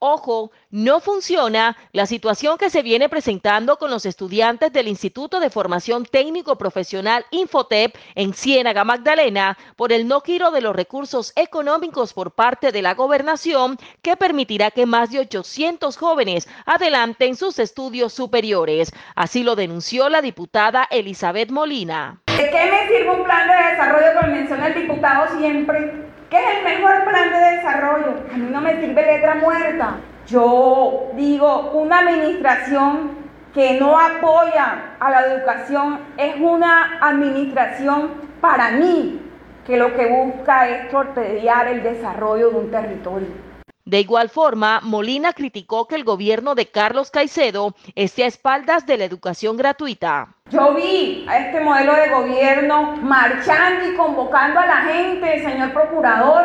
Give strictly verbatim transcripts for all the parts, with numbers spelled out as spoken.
Ojo, no funciona la situación que se viene presentando con los estudiantes del Instituto de Formación Técnico Profesional Infotep en Ciénaga Magdalena por el no giro de los recursos económicos por parte de la gobernación que permitirá que más de ochocientos jóvenes adelanten sus estudios superiores. Así lo denunció la diputada Elizabeth Molina. ¿De qué me sirve un plan de desarrollo que menciona el diputado siempre? ¿Qué es el mejor plan de desarrollo? A mí no me sirve letra muerta. Yo digo, una administración que no apoya a la educación es una administración, para mí, que lo que busca es torpedear el desarrollo de un territorio. De igual forma, Molina criticó que el gobierno de Carlos Caicedo esté a espaldas de la educación gratuita. Yo vi a este modelo de gobierno marchando y convocando a la gente, señor procurador,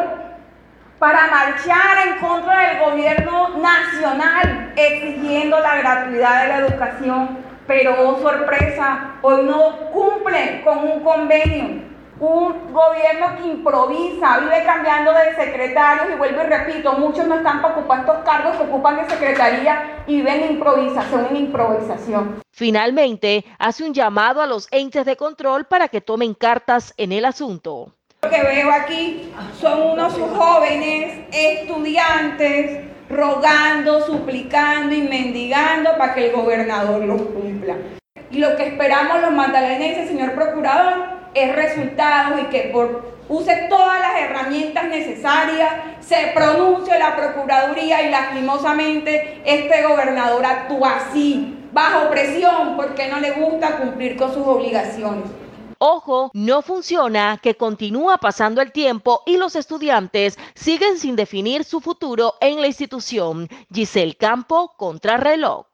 para marchar en contra del gobierno nacional, exigiendo la gratuidad de la educación. Pero, oh sorpresa, hoy no cumple con un convenio. Un gobierno que improvisa, vive cambiando de secretarios y vuelvo y repito, muchos no están para ocupar estos cargos, se ocupan de secretaría y viven en improvisación en improvisación. Finalmente, hace un llamado a los entes de control para que tomen cartas en el asunto. Lo que veo aquí son unos jóvenes estudiantes rogando, suplicando y mendigando para que el gobernador los cumpla. Y lo que esperamos los magdalenenses, señor procurador, es resultados y que por, use todas las herramientas necesarias, se pronuncie la Procuraduría y lastimosamente este gobernador actúa así, bajo presión, porque no le gusta cumplir con sus obligaciones. Ojo, no funciona que continúa pasando el tiempo y los estudiantes siguen sin definir su futuro en la institución. Giselle Campo, Contrarreloj.